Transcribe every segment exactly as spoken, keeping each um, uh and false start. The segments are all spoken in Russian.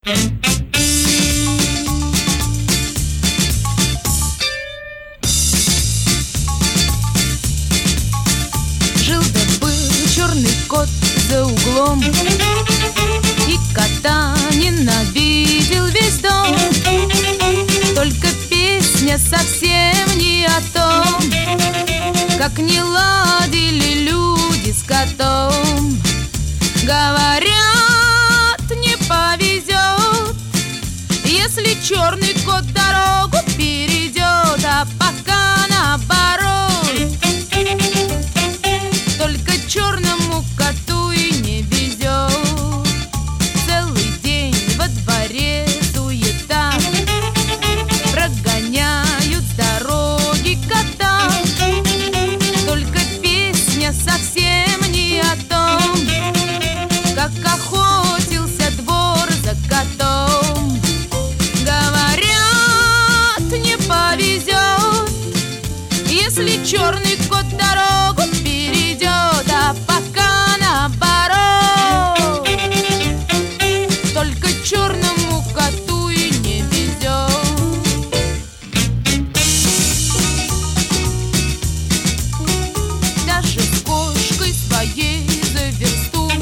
Жил-да был черный кот за углом, и кота ненавидел весь дом. Только песня совсем не о том, как не ладили люди с котом. Говорят, не повезет, если черный кот дорогу перейдет, а пока наоборот. Только черному коту и не везет. Целый день во дворе суета, прогоняют с дороги кота. Только песня совсем не о том, как охотился двор за котом. Говорят, не повезет, если черный кот дорогу перейдет, а пока наоборот. Только черному коту и не везет. Даже с кошкой своей за версту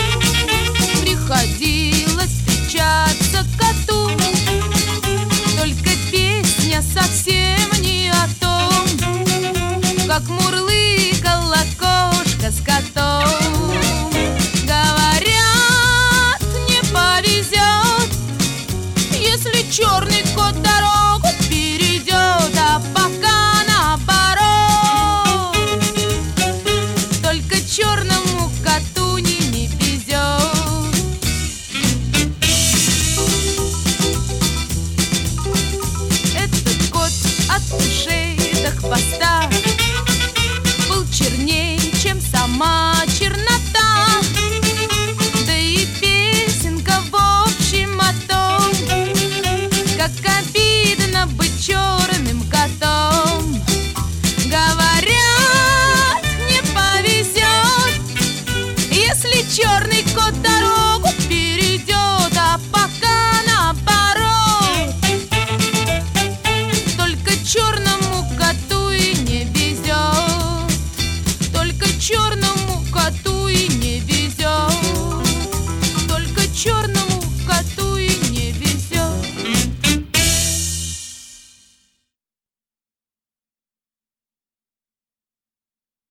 приходилось встречаться коту. Только песня совсем не о том, как мурлыкала кошка с котом. Говорят, не повезет, если черный кот дорогу перейдет, а пока наоборот. Только черному коту не, не везет. Этот кот от ушей до хвоста был черней, чем сама чернота. Да и песенка в общем о том, как обидно быть черным котом. Говорят, не повезет, если черный кот дорогу